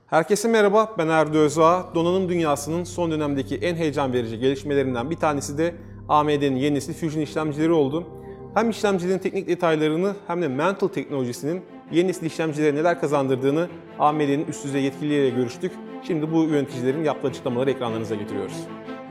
Herkese merhaba, ben Erdo Özağ. Donanım dünyasının son dönemdeki en heyecan verici gelişmelerinden bir tanesi de AMD'nin yeni nesil Fusion işlemcileri oldu. Hem işlemcilerin teknik detaylarını hem de Mantle teknolojisinin yeni nesil işlemcilere neler kazandırdığını AMD'nin üst düzey yetkilileriyle görüştük. Şimdi bu yöneticilerin yaptığı açıklamaları ekranlarınıza getiriyoruz.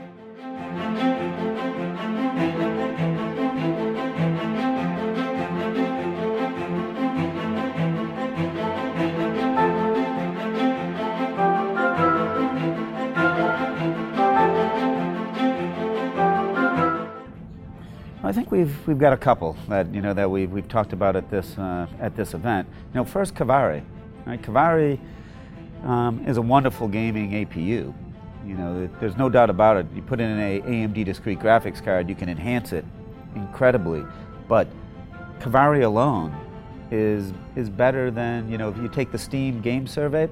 I think we've got a couple that that we've talked about at this event. First Kaveri, right? Kaveri is a wonderful gaming APU. There's no doubt about it. You put in an AMD discrete graphics card, you can enhance it incredibly. But Kaveri alone is better than if you take the Steam game survey,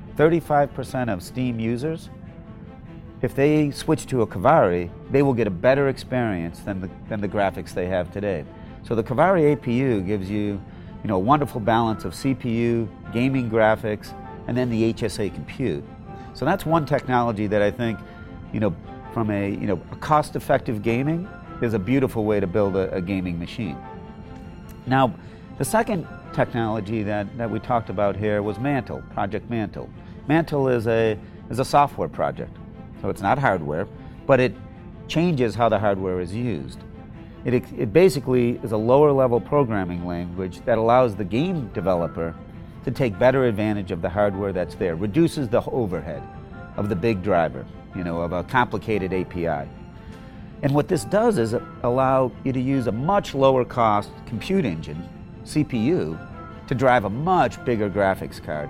35% of Steam users, if they switch to a Kaveri, they will get a better experience than the graphics they have today. So the Kaveri APU gives you, a wonderful balance of CPU, gaming graphics, and then the HSA compute. So that's one technology that I think, from a cost-effective gaming is a beautiful way to build a gaming machine. Now, the second technology that we talked about here was Mantle, Project Mantle. Mantle is a software project. So it's not hardware, but it changes how the hardware is used. It basically is a lower level programming language that allows the game developer to take better advantage of the hardware that's there, reduces the overhead of the big driver, of a complicated API. And what this does is allow you to use a much lower cost compute engine, CPU, to drive a much bigger graphics card.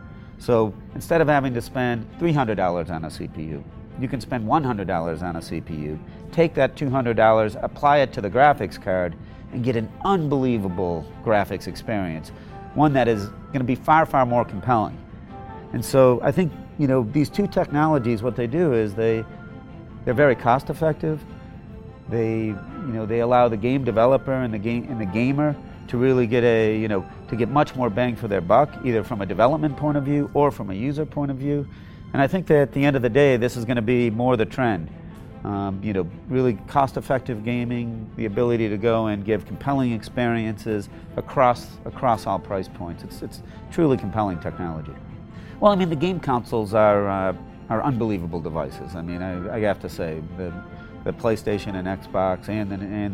So instead of having to spend $300 on a CPU, you can spend $100 on a CPU, take that $200, apply it to the graphics card, and get an unbelievable graphics experience, one that is going to be far, far more compelling. And so I think, these two technologies, what they do is they're very cost effective. They allow the game developer and the gamer to really get to get much more bang for their buck, either from a development point of view or from a user point of view. And I think that at the end of the day, this is going to be more the trend. Really cost-effective gaming, the ability to go and give compelling experiences across all price points. It's truly compelling technology. Well, the game consoles are unbelievable devices. I have to say the PlayStation and Xbox and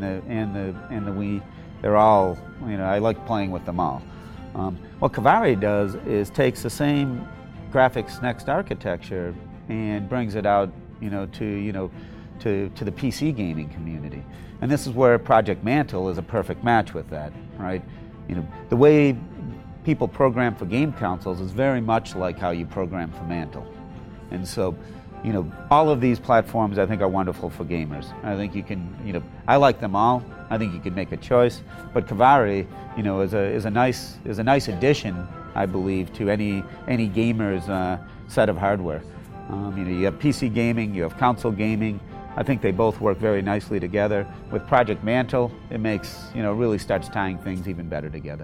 the Wii, they're all I like playing with them all. What Kaveri does is takes the same graphics next architecture and brings it out to the PC gaming community, and this is where Project Mantle is a perfect match with that, right? The way people program for game consoles is very much like how you program for Mantle, and so all of these platforms I think are wonderful for gamers. I think you can I like them all. I think you can make a choice, but Kaveri is a nice addition, I believe, to any gamer's set of hardware. You have PC gaming, you have console gaming. I think they both work very nicely together. With Project Mantle, it makes really starts tying things even better together.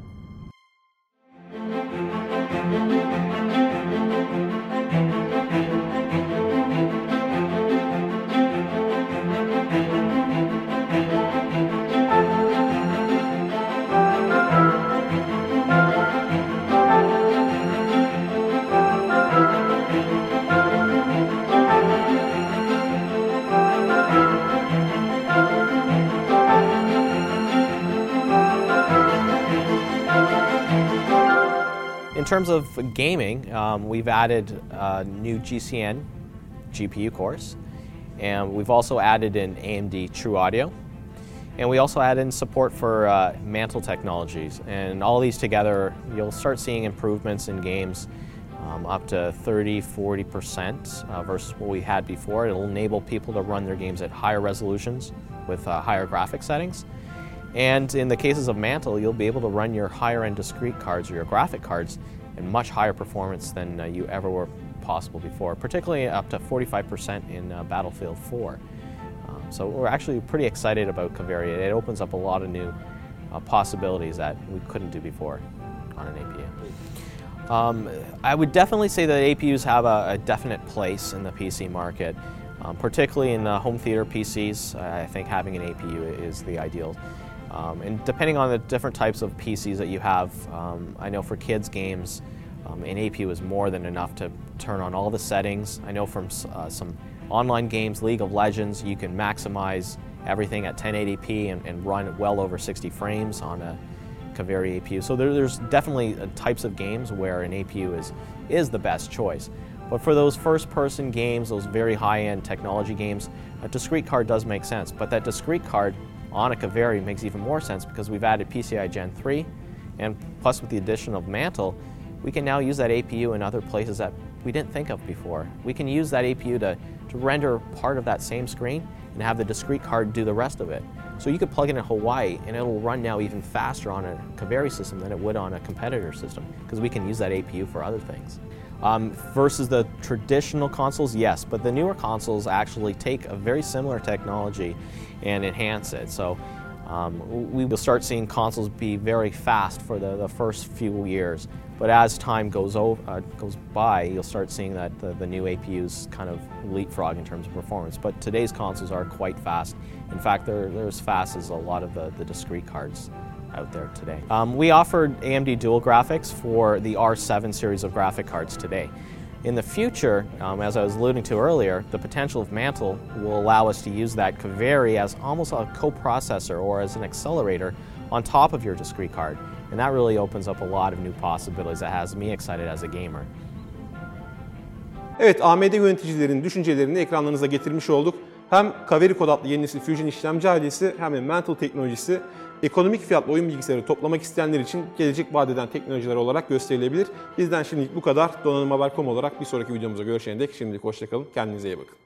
In terms of gaming, we've added new GCN GPU cores, and we've also added in AMD True Audio, and we also added in support for Mantle technologies. And all these together, you'll start seeing improvements in games up to 30-40% versus what we had before. It'll enable people to run their games at higher resolutions with higher graphic settings. And in the cases of Mantle, you'll be able to run your higher-end discrete cards or your graphic cards in much higher performance than you ever were possible before, particularly up to 45% in Battlefield 4. So we're actually pretty excited about Kaveri. It opens up a lot of new possibilities that we couldn't do before on an APU. I would definitely say that APUs have a definite place in the PC market, particularly in the home theater PCs. I think having an APU is the ideal. And depending on the different types of PCs that you have, I know for kids games, an APU is more than enough to turn on all the settings. I know from some online games, League of Legends, you can maximize everything at 1080p and run well over 60 frames on a Kaveri APU. So there's definitely types of games where an APU is the best choice. But for those first-person games, those very high-end technology games, a discrete card does make sense. But that discrete card on a Kaveri makes even more sense because we've added PCI Gen 3, and plus with the addition of Mantle, we can now use that APU in other places that we didn't think of before. We can use that APU to render part of that same screen and have the discrete card do the rest of it. So you could plug it in Hawaii and it'll run now even faster on a Kaveri system than it would on a competitor system because we can use that APU for other things. Versus the traditional consoles, yes, but the newer consoles actually take a very similar technology and enhance it. So we will start seeing consoles be very fast for the first few years, but as time goes by, you'll start seeing that the new APUs kind of leapfrog in terms of performance. But today's consoles are quite fast. In fact, they're as fast as a lot of the discrete cards out there today. We offered AMD dual graphics for the R7 series of graphic cards today. In the future, as I was alluding to earlier, the potential of Mantle will allow us to use that Kaveri as almost a coprocessor or as an accelerator on top of your discrete card. And that really opens up a lot of new possibilities that has me excited as a gamer. Evet, AMD yöneticilerin düşüncelerini ekranlarınıza getirmiş olduk. Hem Kaveri kod adlı yeni nesil Fusion işlemci ailesi hem de Mantle teknolojisi ekonomik fiyatlı oyun bilgisayarı toplamak isteyenler için gelecek vaat eden teknolojiler olarak gösterilebilir. Bizden şimdilik bu kadar. Donanımhaber.com olarak bir sonraki videomuzda görüşene dek şimdilik hoşça kalın. Kendinize iyi bakın.